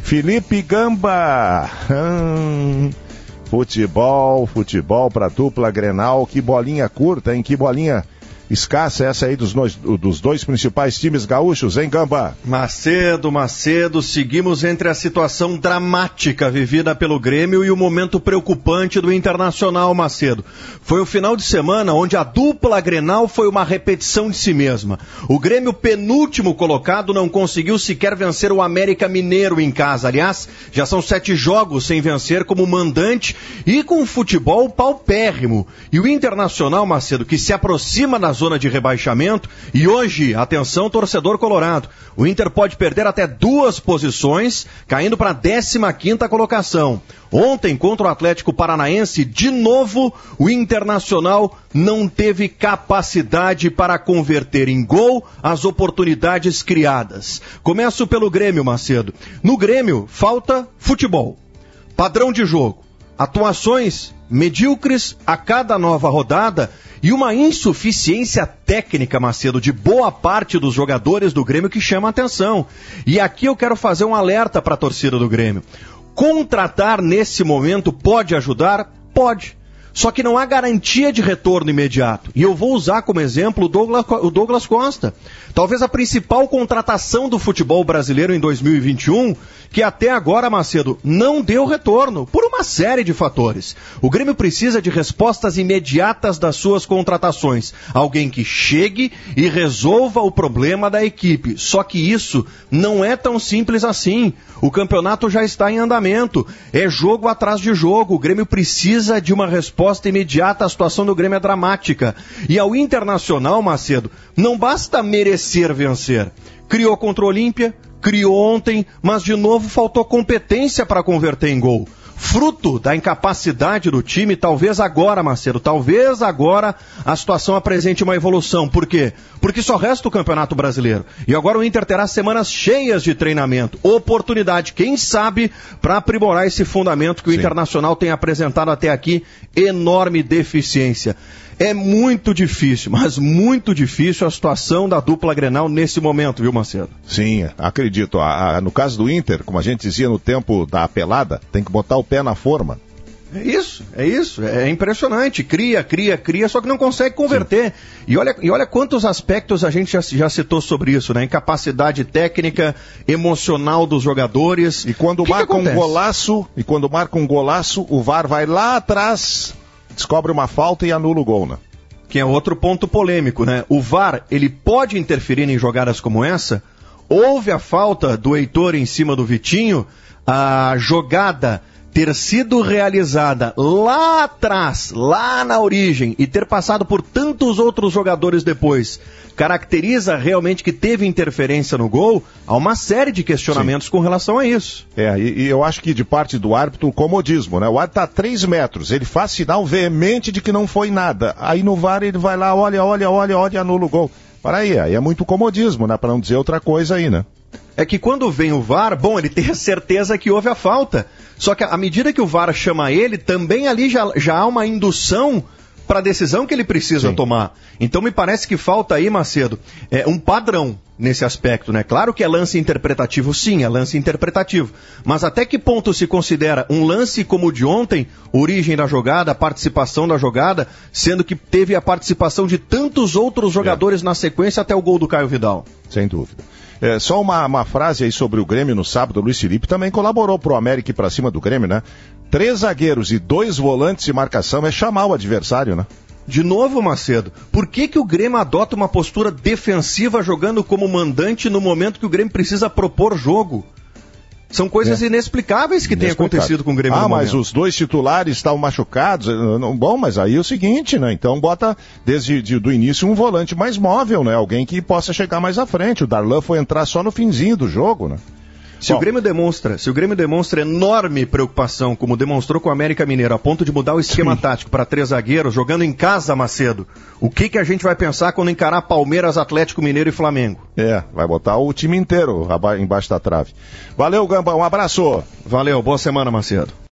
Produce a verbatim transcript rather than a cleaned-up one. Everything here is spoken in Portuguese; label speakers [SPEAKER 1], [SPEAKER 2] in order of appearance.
[SPEAKER 1] Felipe Gamba. Hum, futebol, futebol pra dupla Grenal. Que bolinha curta, hein? Que bolinha escassa essa aí dos, dois, dos dois principais times gaúchos, hein, Gamba?
[SPEAKER 2] Macedo, Macedo, seguimos entre a situação dramática vivida pelo Grêmio e o momento preocupante do Internacional, Macedo. Foi um final de semana onde a dupla Grenal foi uma repetição de si mesma. O Grêmio, penúltimo colocado, não conseguiu sequer vencer o América Mineiro em casa. Aliás, já são sete jogos sem vencer como mandante e com futebol paupérrimo. E o Internacional, Macedo, que se aproxima das zona de rebaixamento, e hoje, atenção, torcedor colorado, o Inter pode perder até duas posições, caindo para a décima quinta colocação. Ontem, contra o Atlético Paranaense, de novo, o Internacional não teve capacidade para converter em gol as oportunidades criadas. Começo pelo Grêmio, Macedo. No Grêmio, falta futebol, padrão de jogo, atuações medíocres a cada nova rodada e uma insuficiência técnica, Macedo, de boa parte dos jogadores do Grêmio que chama a atenção. E aqui eu quero fazer um alerta para a torcida do Grêmio. Contratar nesse momento pode ajudar? Pode. Só que não há garantia de retorno imediato. E eu vou usar como exemplo o Douglas, o Douglas Costa. Talvez a principal contratação do futebol brasileiro em dois mil e vinte e um, que até agora, Macedo, não deu retorno, por uma série de fatores. O Grêmio precisa de respostas imediatas das suas contratações. Alguém que chegue e resolva o problema da equipe. Só que isso não é tão simples assim. O campeonato já está em andamento. É jogo atrás de jogo. O Grêmio precisa de uma resposta imediata. A situação do Grêmio é dramática. E ao Internacional, Macedo, não basta merecer vencer. Criou contra o Olímpia, criou ontem, mas de novo faltou competência para converter em gol. Fruto da incapacidade do time, talvez agora, Macedo, talvez agora a situação apresente uma evolução. Por quê? Porque só resta o Campeonato Brasileiro. E agora o Inter terá semanas cheias de treinamento. Oportunidade, quem sabe, para aprimorar esse fundamento que o Sim. Internacional tem apresentado até aqui. Enorme deficiência. É muito difícil, mas muito difícil a situação da dupla Grenal nesse momento, viu, Macedo?
[SPEAKER 1] Sim, acredito. A, a, no caso do Inter, como a gente dizia no tempo da pelada, tem que botar o pé na forma.
[SPEAKER 2] É isso, é isso, é impressionante. Cria, cria, cria, só que não consegue converter. E olha, e olha quantos aspectos a gente já, já citou sobre isso, né? Incapacidade técnica, emocional dos jogadores.
[SPEAKER 1] E quando
[SPEAKER 2] que
[SPEAKER 1] marca
[SPEAKER 2] que
[SPEAKER 1] um golaço, e quando marca um golaço, o V A R vai lá atrás, descobre uma falta e anula o gol, né?
[SPEAKER 2] Que é outro ponto polêmico, né? O V A R, ele pode interferir em jogadas como essa? Houve a falta do Heitor em cima do Vitinho, a jogada ter sido realizada lá atrás, lá na origem, e ter passado por tantos outros jogadores depois, caracteriza realmente que teve interferência no gol? Há uma série de questionamentos Sim. com relação a isso.
[SPEAKER 1] É, e, e eu acho que de parte do árbitro, o comodismo, né? O árbitro está a três metros, ele faz sinal veemente de que não foi nada. Aí no V A R ele vai lá, olha, olha, olha, olha e anula o gol. Para aí, aí é muito comodismo, né? Para não dizer outra coisa aí, né?
[SPEAKER 2] É que quando vem o V A R, bom, ele tem a certeza que houve a falta. Só que à medida que o V A R chama ele, também ali já, já há uma indução para a decisão que ele precisa Sim. tomar. Então me parece que falta aí, Macedo, é, um padrão nesse aspecto, né? Claro que é lance interpretativo, sim, é lance interpretativo. Mas até que ponto se considera um lance como o de ontem, origem da jogada, participação da jogada, sendo que teve a participação de tantos outros jogadores é. na sequência até o gol do Caio Vidal?
[SPEAKER 1] Sem dúvida. É, só uma, uma frase aí sobre o Grêmio no sábado, o Luiz Felipe também colaborou pro América ir pra cima do Grêmio, né? Três zagueiros e dois volantes de marcação é chamar o adversário, né?
[SPEAKER 2] De novo, Macedo, por que que o Grêmio adota uma postura defensiva jogando como mandante no momento que o Grêmio precisa propor jogo? São coisas é. inexplicáveis que têm acontecido com o Grêmio
[SPEAKER 1] Ah,
[SPEAKER 2] no
[SPEAKER 1] mas
[SPEAKER 2] momento.
[SPEAKER 1] os dois titulares estavam machucados. Bom, mas aí é o seguinte, né? Então bota desde de, do início um volante mais móvel, né? Alguém que possa chegar mais à frente. O Darlan foi entrar só no finzinho do jogo, né?
[SPEAKER 2] Se Bom. o Grêmio demonstra, se o Grêmio demonstra enorme preocupação, como demonstrou com o América Mineiro, a ponto de mudar o esquema Sim. tático para três zagueiros, jogando em casa, Macedo, o que que a gente vai pensar quando encarar Palmeiras, Atlético Mineiro e Flamengo?
[SPEAKER 1] É, vai botar o time inteiro embaixo da trave. Valeu, Gamba, um abraço.
[SPEAKER 2] Valeu, boa semana, Macedo.